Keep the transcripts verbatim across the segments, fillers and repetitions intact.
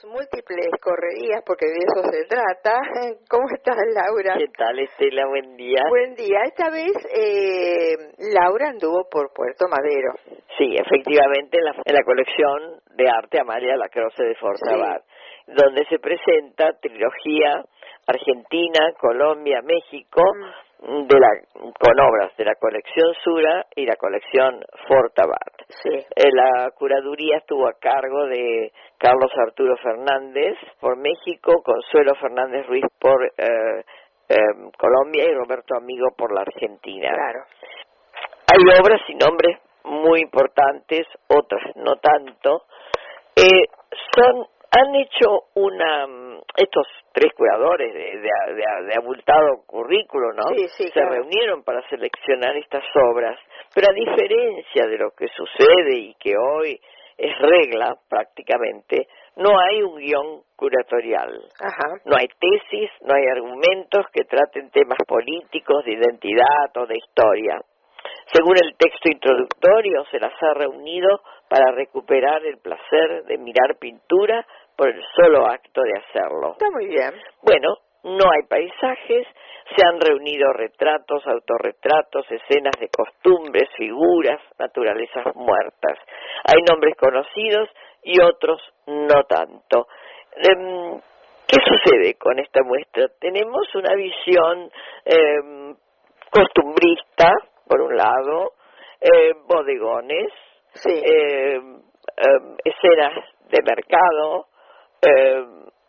múltiples correrías, porque de eso se trata. ¿Cómo estás, Laura? ¿Qué tal, Estela? Buen día. Buen día. Esta vez eh, Laura anduvo por Puerto Madero. Sí, efectivamente, en la, en la colección de arte Amalia Lacroze de Fortabat, sí, donde se presenta trilogía Argentina, Colombia, México, mm. de la, con obras de la colección Sura y la colección Fortabat. Sí. Eh, la curaduría estuvo a cargo de Carlos Arturo Fernández por México, Consuelo Fernández Ruiz por eh, eh, Colombia y Roberto Amigo por la Argentina. Claro. Hay obras y nombres muy importantes, otras no tanto. Eh, son han hecho una estos tres curadores de, de, de, de abultado currículo, ¿no? Sí, sí, se claro. reunieron para seleccionar estas obras, pero a diferencia de lo que sucede y que hoy es regla prácticamente, no hay un guión curatorial. Ajá. No hay tesis, no hay argumentos que traten temas políticos, de identidad o de historia. Según el texto introductorio, se las ha reunido para recuperar el placer de mirar pintura por el solo acto de hacerlo. Está muy bien. Bueno, no hay paisajes, se han reunido retratos, autorretratos, escenas de costumbres, figuras, naturalezas muertas. Hay nombres conocidos y otros no tanto. ¿Qué sucede con esta muestra? Tenemos una visión eh, costumbrista, por un lado, eh, bodegones, sí. eh, eh, escenas de mercado, eh,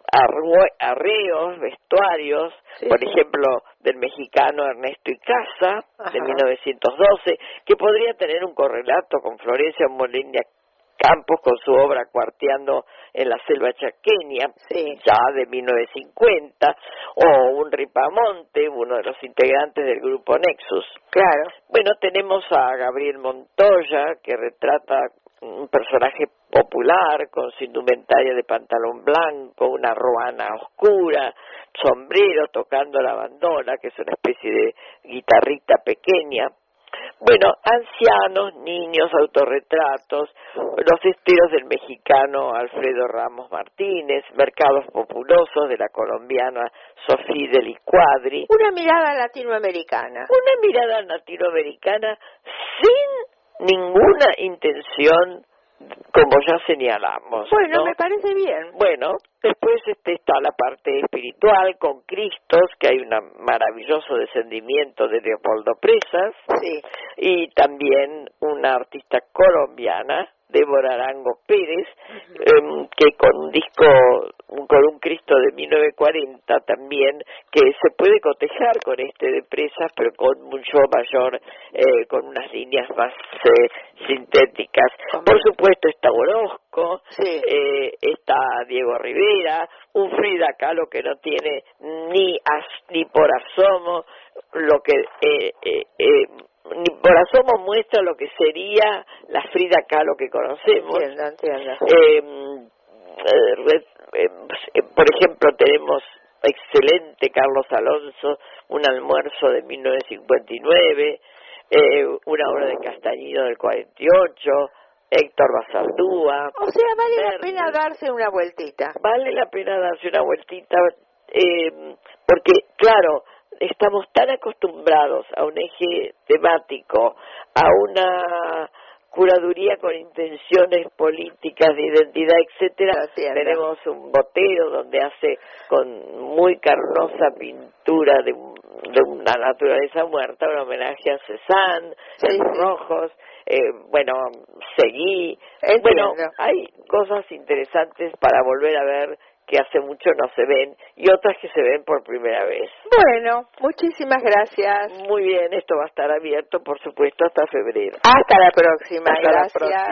arreos, vestuarios, sí, por sí. ejemplo, del mexicano Ernesto Icaza, Ajá. de mil novecientos doce, que podría tener un correlato con Florencia Molina Campos con su obra Cuarteando en la selva chaqueña, sí. ya de mil novecientos cincuenta, o un Ripamonte, uno de los integrantes del grupo Nexus. Claro. Bueno, tenemos a Gabriel Montoya, que retrata un personaje popular con su indumentaria de pantalón blanco, una ruana oscura, sombrero, tocando la bandona, que es una especie de guitarrita pequeña. Bueno, ancianos, niños, autorretratos, los estilos del mexicano Alfredo Ramos Martínez, mercados populosos de la colombiana Sofía de Licuadri. Una mirada latinoamericana. Una mirada latinoamericana sin ninguna intención, como ya señalamos. Bueno, ¿no? Me parece bien. Bueno, después este, está la parte espiritual con Cristos, que hay un maravilloso descendimiento de Leopoldo Presas, sí. y también una artista colombiana, Débora Arango Pérez, uh-huh. eh, que con un disco, con un Cristo de mil novecientos cuarenta también, que se puede cotejar con este de Presas, pero con mucho mayor, eh, con unas líneas más eh, sintéticas. Uh-huh. Por supuesto está Orozco, sí. eh, está Diego Rivera, un Frida Kahlo que no tiene ni, as, ni por asomo lo que... Eh, eh, eh, ni por asomo muestra lo que sería la Frida Kahlo que conocemos. Entiendo, entiendo. Eh, eh, eh, por ejemplo, tenemos excelente Carlos Alonso, un almuerzo de mil novecientos cincuenta y nueve, eh, una obra de Castañino del cuarenta y ocho, Héctor Basaldúa. O sea, vale Verne. la pena darse una vueltita. Vale la pena darse una vueltita, eh, porque, claro, estamos tan acostumbrados a un eje temático, a una curaduría con intenciones políticas de identidad, etcétera. Tenemos un Botero donde hace con muy carnosa pintura de, de una naturaleza muerta un homenaje a Cézanne, sí, en sí. Rojos. Eh, bueno, Seguí. Entiendo. Bueno, hay cosas interesantes para volver a ver que hace mucho no se ven, y otras que se ven por primera vez. Bueno, muchísimas gracias. Muy bien, esto va a estar abierto, por supuesto, hasta febrero. Hasta la próxima. Hasta Gracias. La próxima.